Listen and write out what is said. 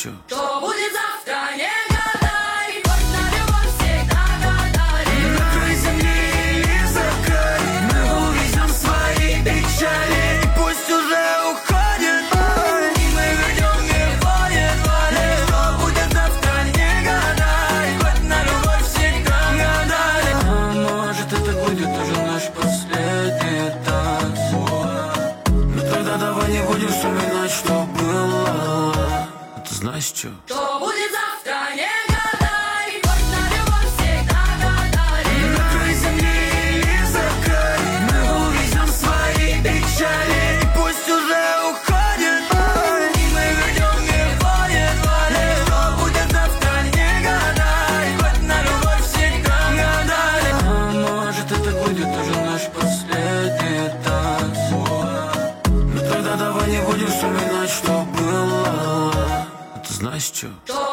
чё? Что будет завтра, не гадай, хоть на любовь всегда гадай. На край земли или за край мы увезем свои печали. И пусть уже уходит май, и мы вернем его едва ли. Что будет завтра, не гадай, хоть на любовь всегда гадай. А может это будет уже наш последний танц. Но тогда давай не будем вспоминать, что было. Ты знаешь чё? Что будет завтра, не гадай, хоть на любовь всегда гадай. На край земли или за край мы увезем свои печали. И пусть уже уходит май, и мы вернем его едва ли. Что будет завтра, не гадай, хоть на любовь всегда гадай. А может это будет уже наш последний танц. Но тогда давай не будем вспоминать, что было. Ты знаешь чё? Что